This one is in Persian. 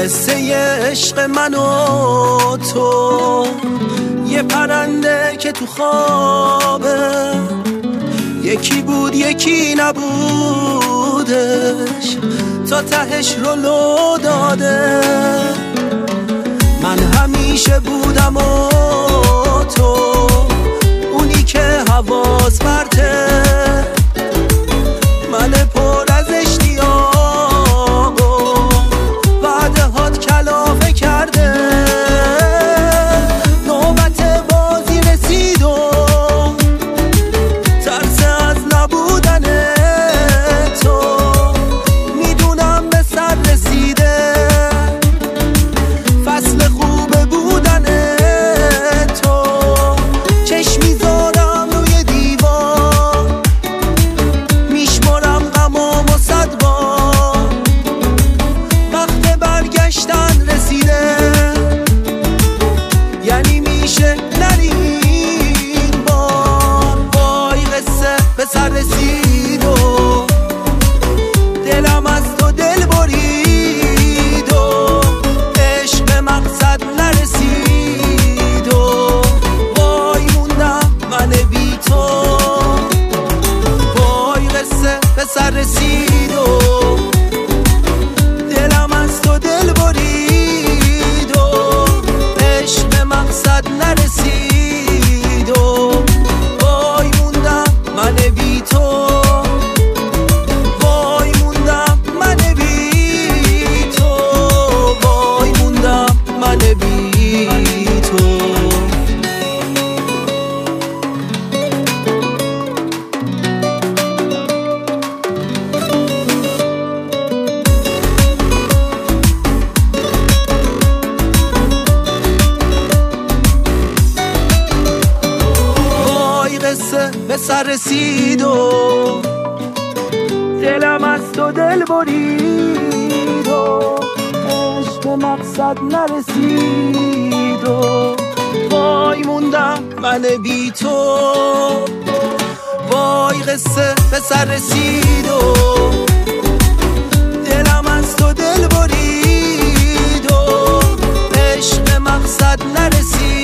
قصه عشق من و تو، یه پرنده که تو خوابه، یکی بود یکی نبودش، تا تهش رو لو داده. من همیشه بودم و تو اونی که حواس برته، من پر از اشتیاق و وعده هات کلافه کرده. نوبت بازی رسید و ترس از نبودن تو، میدونم به سر رسیده، فصل خوب بودن تو. چشم میذارم روی دیوار، میشمارم غمام و صد بار، وقت برگشتن رسیده، یعنی میشه نرین بار. وای قصه به سر رسید و دلم از تو دل برید و عشق به مقصد نرسید و وای موندم من بی تو. وای قصه به سر رسید و دلم از تو دل برید و عشق به مقصد نرسید و وای موندم من بی تو. وای موندم من بی تو، وای موندم من بی تو. وای قصه به سر رسید و دلم از تو دل برید و عشق به مقصد نرسید و وای موندم من بی تو. وای قصه به سر رسید و دلم از تو دل برید و عشق به مقصد نرسید